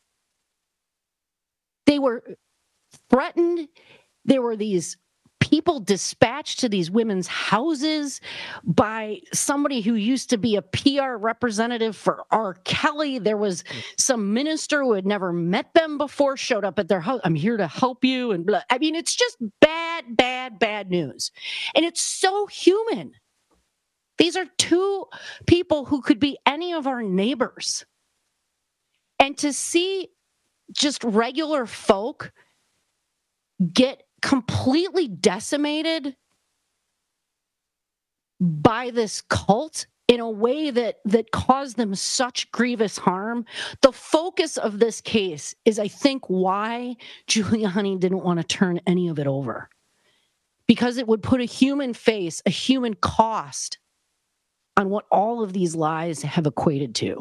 They were threatened. There were these people dispatched to these women's houses by somebody who used to be a P R representative for R. Kelly. There was some minister who had never met them before, showed up at their house. I'm here to help you. And blah. I mean, it's just bad, bad, bad news. And it's so human. These are two people who could be any of our neighbors. And to see just regular folk get completely decimated by this cult in a way that that caused them such grievous harm. The focus of this case is, I think, why Giuliani didn't want to turn any of it over. Because it would put a human face, a human cost on what all of these lies have equated to.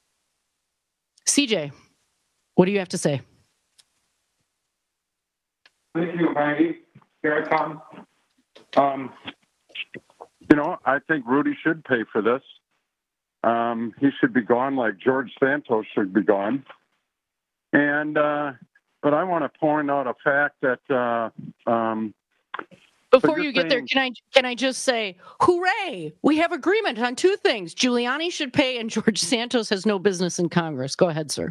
C J, what do you have to say? Thank you, Maggie. Here I come. Um, you know, I think Rudy should pay for this. Um, he should be gone like George Santos should be gone. And, uh, but I want to point out a fact that, uh, um, Before you get there, can I can I just say, hooray! We have agreement on two things. Giuliani should pay, and George Santos has no business in Congress. Go ahead, sir.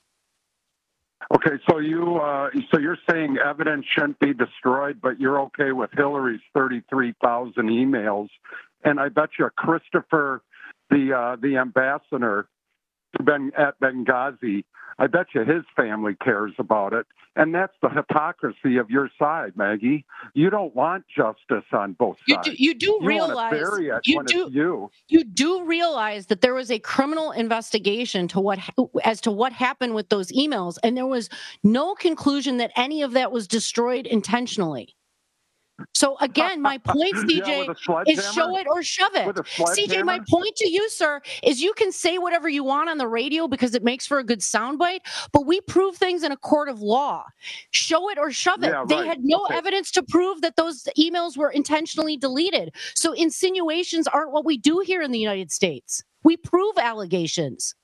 Okay, so you uh, so you're saying evidence shouldn't be destroyed, but you're okay with Hillary's thirty-three thousand emails, and I bet you Christopher, the uh, the ambassador Ben, at Benghazi, I bet you his family cares about it. And that's the hypocrisy of your side, Maggie. You don't want justice on both You sides. do, you do you realize want to bury it you when do it's you. you do realize that there was a criminal investigation to what as to what happened with those emails, and there was no conclusion that any of that was destroyed intentionally. So again, my point, C J, Yeah, with a is show it or shove With a it. C J, my sledgehammer? point to you, sir, is you can say whatever you want on the radio because it makes for a good soundbite, but we prove things in a court of law. Show it or shove it. Yeah, they right. had no Okay. evidence to prove that those emails were intentionally deleted. So insinuations aren't what we do here in the United States. We prove allegations.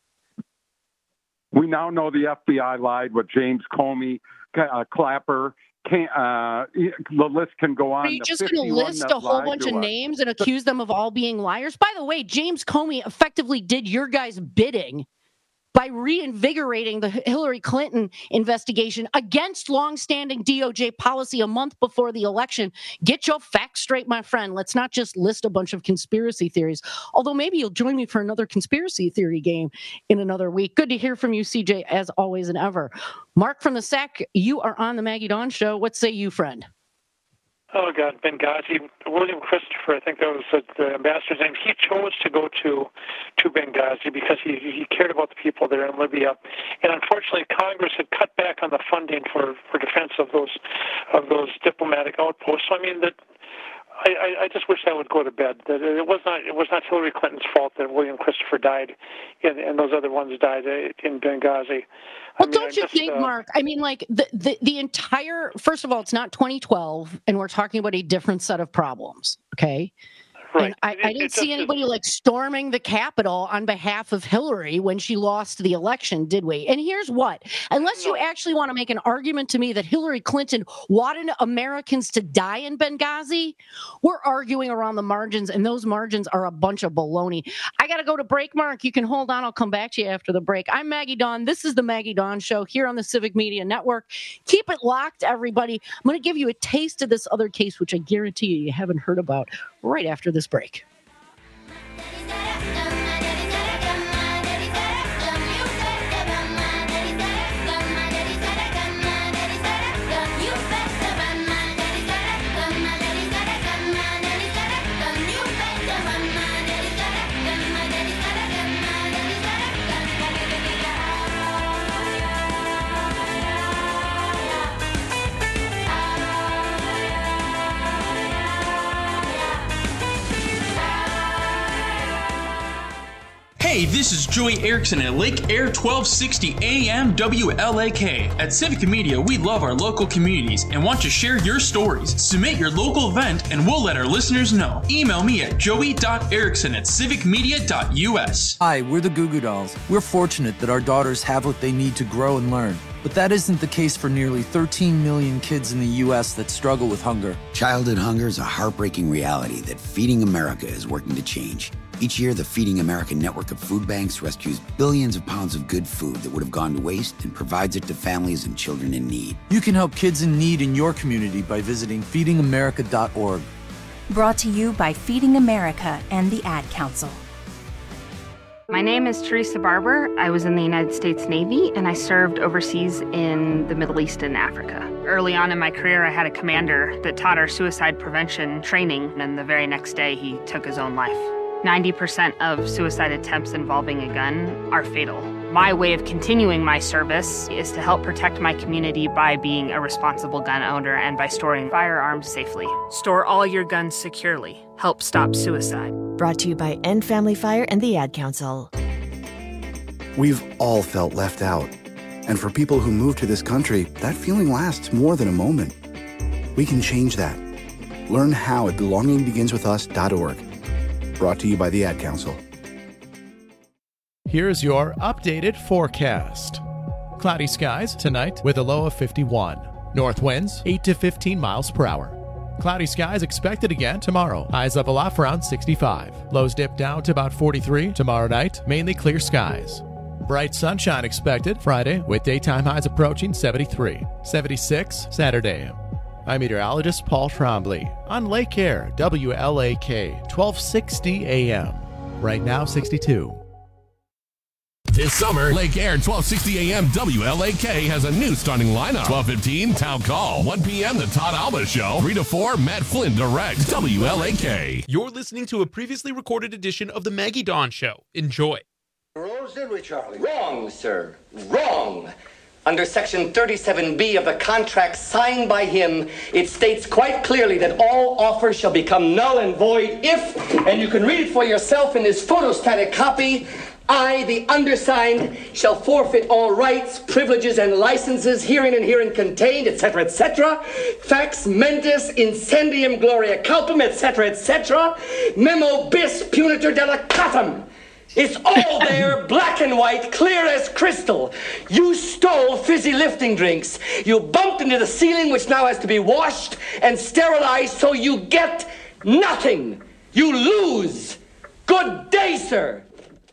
We now know the F B I lied with James Comey, uh, Clapper. Can, uh, the list can go on. Are you The just going to fifty-one list that a whole lied bunch to of us. names and accuse them of all being liars? By the way, James Comey effectively did your guys' bidding by reinvigorating the Hillary Clinton investigation against longstanding D O J policy a month before the election. Get your facts straight, my friend. Let's not just list a bunch of conspiracy theories. Although maybe you'll join me for another conspiracy theory game in another week. Good to hear from you, C J, as always and ever. Mark from the S E C, you are on the Maggie Dawn Show. What say you, friend? Oh, God, Benghazi. William Christopher, I think that was the ambassador's name. He chose to go to to Benghazi because he, he cared about the people there in Libya. And unfortunately, Congress had cut back on the funding for, for defense of those of those diplomatic outposts. So, I mean, that I, I just wish I would go to bed. That it was not it was not Hillary Clinton's fault that William Christopher died and, and those other ones died in Benghazi. Well, I mean, don't I you just, think, uh, Mark? I mean, like the, the the entire. First of all, it's not twenty twelve, and we're talking about a different set of problems. Okay. Right. And I, I didn't see anybody like storming the Capitol on behalf of Hillary when she lost the election, did we? And here's what: unless you actually want to make an argument to me that Hillary Clinton wanted Americans to die in Benghazi, we're arguing around the margins, and those margins are a bunch of baloney. I got to go to break, Mark. You can hold on. I'll come back to you after the break. I'm Maggie Dawn. This is the Maggie Dawn Show here on the Civic Media Network. Keep it locked, everybody. I'm going to give you a taste of this other case, which I guarantee you you haven't heard about, right after this break. Hey, this is Joey Erickson at Lake Air twelve sixty A M W L A K. At Civic Media, we love our local communities and want to share your stories. Submit your local event and we'll let our listeners know. Email me at joey dot erickson at civic media dot u s. Hi, we're the Goo Goo Dolls. We're fortunate that our daughters have what they need to grow and learn. But that isn't the case for nearly thirteen million kids in the U S that struggle with hunger. Childhood hunger is a heartbreaking reality that Feeding America is working to change. Each year, the Feeding America network of food banks rescues billions of pounds of good food that would have gone to waste and provides it to families and children in need. You can help kids in need in your community by visiting feeding america dot org. Brought to you by Feeding America and the Ad Council. My name is Teresa Barber. I was in the United States Navy, and I served overseas in the Middle East and Africa. Early on in my career, I had a commander that taught our suicide prevention training, and the very next day, he took his own life. ninety percent of suicide attempts involving a gun are fatal. My way of continuing my service is to help protect my community by being a responsible gun owner and by storing firearms safely. Store all your guns securely. Help stop suicide. Brought to you by End Family Fire and the Ad Council. We've all felt left out. And for people who move to this country, that feeling lasts more than a moment. We can change that. Learn how at belonging begins with us dot org. Brought to you by the Ad Council. Here's your updated forecast. Cloudy skies tonight with a low of fifty-one. North winds eight to fifteen miles per hour. Cloudy skies expected again tomorrow. Highs level off around sixty-five. Lows dip down to about forty-three. Tomorrow night, mainly clear skies. Bright sunshine expected Friday with daytime highs approaching seventy-three. seventy-six Saturday. I'm meteorologist Paul Trombley on Lake Air, W L A K, twelve sixty A M. Right now, sixty-two. This summer, Lake Air twelve sixty A M W L A K has a new starting lineup. twelve fifteen, Town Call. one p.m., The Todd Alba Show. three to four, Matt Flynn Direct. W L A K. You're listening to a previously recorded edition of The Maggie Dawn Show. Enjoy. Rules, did we, Charlie? Wrong, sir. Wrong. Under Section thirty-seven B of the contract signed by him, it states quite clearly that all offers shall become null and void if, and you can read it for yourself in this photostatic copy, I, the undersigned, shall forfeit all rights, privileges, and licenses herein and herein contained, et cetera, et cetera. Fax mentis incendium gloria culpum, et cetera, et cetera. Memo bis punitor delicatum. It's all there, black and white, clear as crystal. You stole fizzy lifting drinks. You bumped into the ceiling, which now has to be washed and sterilized, so you get nothing. You lose. Good day, sir.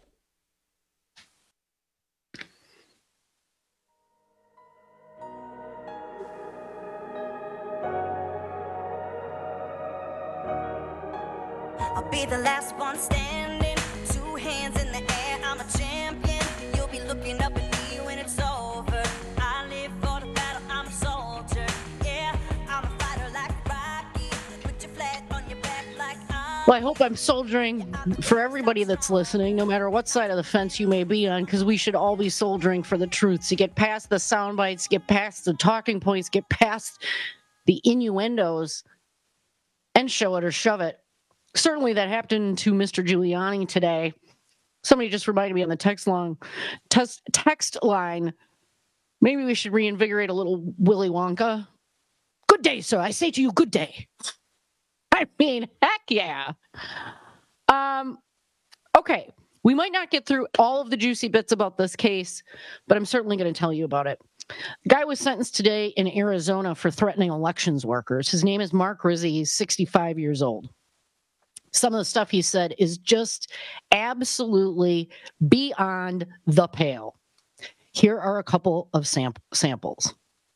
I'll be the last one standing, two hands in the air, I'm a champion. You'll be looking up at me when it's over. I live for the battle, I'm a soldier. Yeah, I'm a fighter like Rocky. Put your flag on your back like I'm... Well, I hope I'm soldiering for everybody that's listening, no matter what side of the fence you may be on, because we should all be soldiering for the truth. To get past the sound bites, get past the talking points, get past the innuendos, and show it or shove it. Certainly that happened to Mister Giuliani today. Somebody just reminded me on the text line, text, text line, maybe we should reinvigorate a little Willy Wonka. Good day, sir. I say to you, good day. I mean, heck yeah. Um, okay. We might not get through all of the juicy bits about this case, but I'm certainly going to tell you about it. The guy was sentenced today in Arizona for threatening elections workers. His name is Mark Rizzi. He's sixty-five years old. Some of the stuff he said is just absolutely beyond the pale. Here are a couple of sam- samples.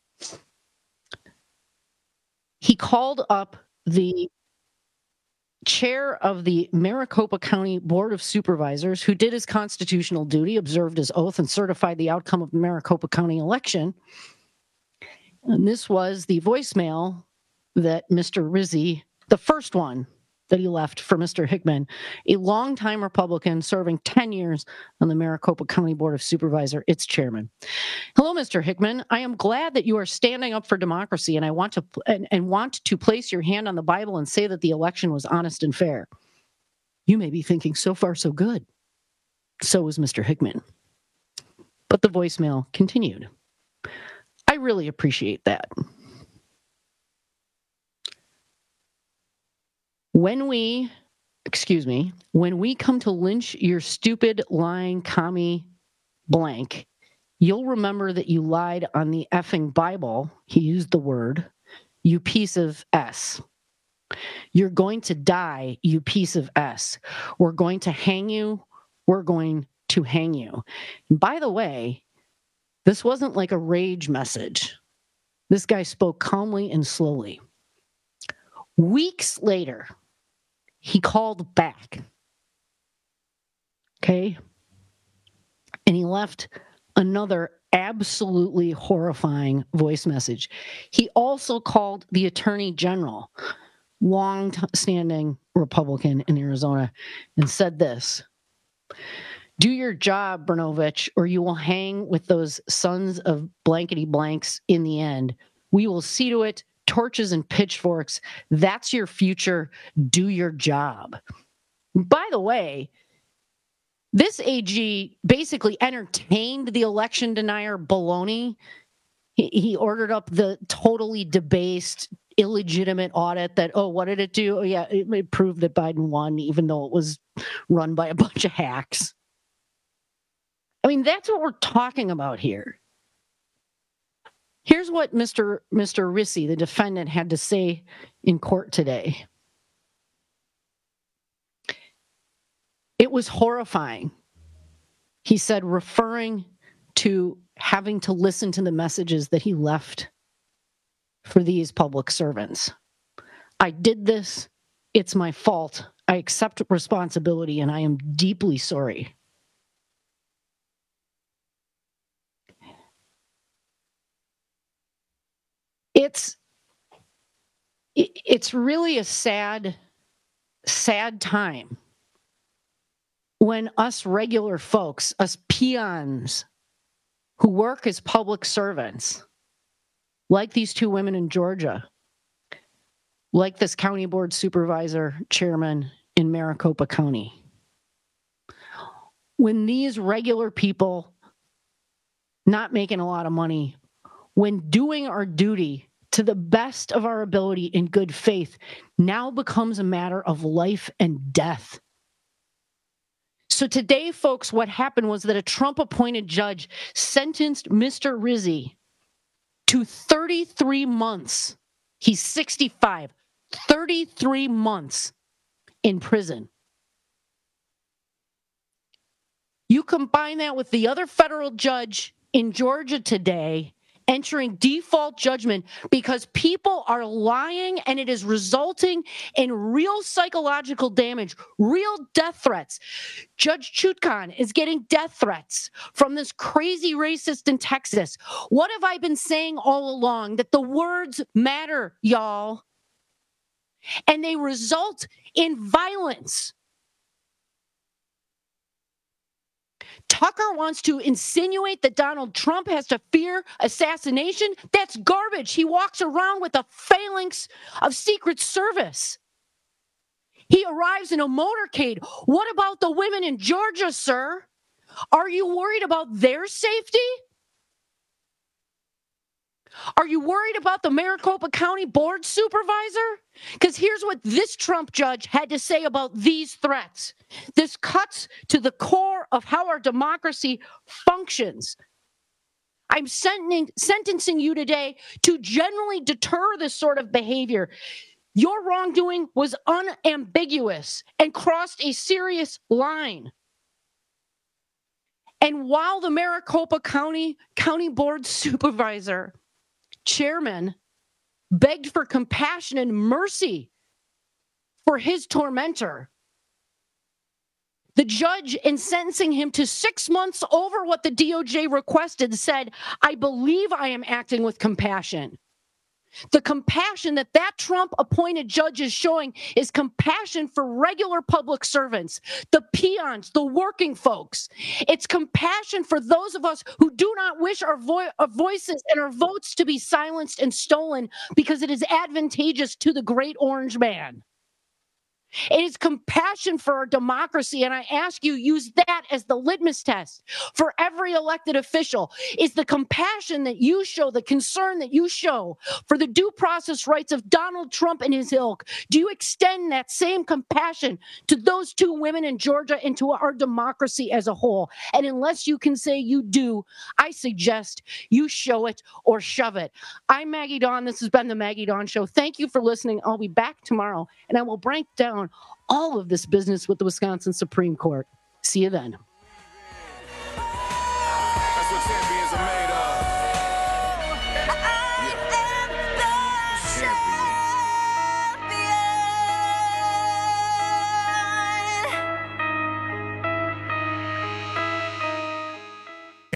He called up the chair of the Maricopa County Board of Supervisors, who did his constitutional duty, observed his oath, and certified the outcome of the Maricopa County election. And this was the voicemail that Mister Rizzi, the first one that he left for Mister Hickman, a longtime Republican serving ten years on the Maricopa County Board of Supervisors, its chairman. Hello, Mister Hickman. I am glad that you are standing up for democracy, and I want to and, and want to place your hand on the Bible and say that the election was honest and fair. You may be thinking, so far, so good. So was Mister Hickman. But the voicemail continued. I really appreciate that. When we, excuse me, when we come to lynch your stupid, lying, commie blank, you'll remember that you lied on the effing Bible. He used the word, you piece of S. You're going to die, you piece of S. We're going to hang you. We're going to hang you. And by the way, this wasn't like a rage message. This guy spoke calmly and slowly. Weeks later, he called back. Okay? he left another absolutely horrifying voice message. He also called the Attorney General, long-standing Republican in Arizona, and said this: "Do your job, Brnovich, or you will hang with those sons of blankety blanks in the end. We will see to it, torches and pitchforks. That's your future. Do your job." By the way, this A G basically entertained the election denier baloney. He, he ordered up the totally debased, illegitimate audit that, oh, what did it do? Oh, yeah, it, it proved that Biden won, even though it was run by a bunch of hacks. I mean, that's what we're talking about here. Here's what Mister Mister Rissi, the defendant, had to say in court today. It was horrifying, he said, referring to having to listen to the messages that he left for these public servants. "I did this. It's my fault. I accept responsibility, and I am deeply sorry." It's it's really a sad, sad time when us regular folks, us peons who work as public servants, like these two women in Georgia, like this county board supervisor chairman in Maricopa County, when these regular people not making a lot of money, when doing our duty to the best of our ability in good faith, now becomes a matter of life and death. So today, folks, what happened was that a Trump-appointed judge sentenced Mister Rissi to thirty-three months. He's sixty-five, thirty-three months in prison. You combine that with the other federal judge in Georgia today entering default judgment because people are lying and it is resulting in real psychological damage, real death threats. Judge Chutkan is getting death threats from this crazy racist in Texas. What have I been saying all along? That the words matter, y'all. And they result in violence. Tucker wants to insinuate that Donald Trump has to fear assassination. That's garbage. He walks around with a phalanx of Secret Service. He arrives in a motorcade. What about the women in Georgia, sir? Are you worried about their safety? Are you worried about the Maricopa County Board Supervisor? Because here's what this Trump judge had to say about these threats. This cuts to the core of how our democracy functions. I'm sentencing, sentencing you today to generally deter this sort of behavior. Your wrongdoing was unambiguous and crossed a serious line. And while the Maricopa County County Board Supervisor chairman begged for compassion and mercy for his tormentor, the judge, in sentencing him to six months over what the D O J requested, said, "I believe I am acting with compassion." The compassion that that Trump-appointed judge is showing is compassion for regular public servants, the peons, the working folks. It's compassion for those of us who do not wish our, vo- our voices and our votes to be silenced and stolen because it is advantageous to the great orange man. It is compassion for our democracy, and I ask you, use that as the litmus test for every elected official. Is the compassion that you show, the concern that you show for the due process rights of Donald Trump and his ilk, do you extend that same compassion to those two women in Georgia and to our democracy as a whole? And unless you can say you do, I suggest you show it or shove it. I'm Maggie Dawn. This has been the Maggie Dawn Show. Thank you for listening. I'll be back tomorrow, and I will break down all of this business with the Wisconsin Supreme Court. See you then. That's what champions are made of.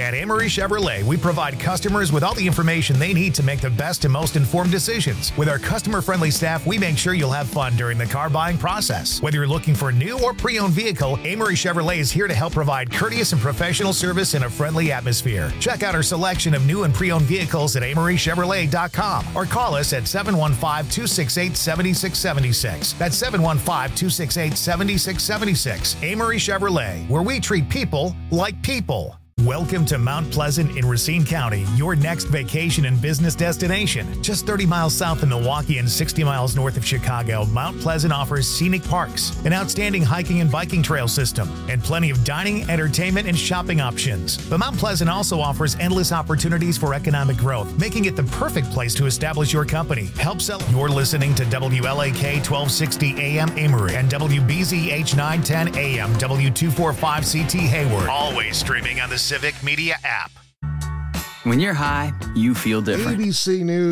At Amory Chevrolet, we provide customers with all the information they need to make the best and most informed decisions. With our customer-friendly staff, we make sure you'll have fun during the car buying process. Whether you're looking for a new or pre-owned vehicle, Amory Chevrolet is here to help provide courteous and professional service in a friendly atmosphere. Check out our selection of new and pre-owned vehicles at amory chevrolet dot com or call us at seven one five, two six eight, seven six seven six. That's seven one five, two six eight, seven six seven six. Amory Chevrolet, where we treat people like people. Welcome to Mount Pleasant in Racine County, your next vacation and business destination. Just thirty miles south of Milwaukee and sixty miles north of Chicago, Mount Pleasant offers scenic parks, an outstanding hiking and biking trail system, and plenty of dining, entertainment, and shopping options. But Mount Pleasant also offers endless opportunities for economic growth, making it the perfect place to establish your company. Help sell. You're listening to W L A K twelve sixty A M Amory and W B Z H nine ten A M W two forty-five C T Hayward. Always streaming on the Civic Media app. When you're high, you feel different. A B C News.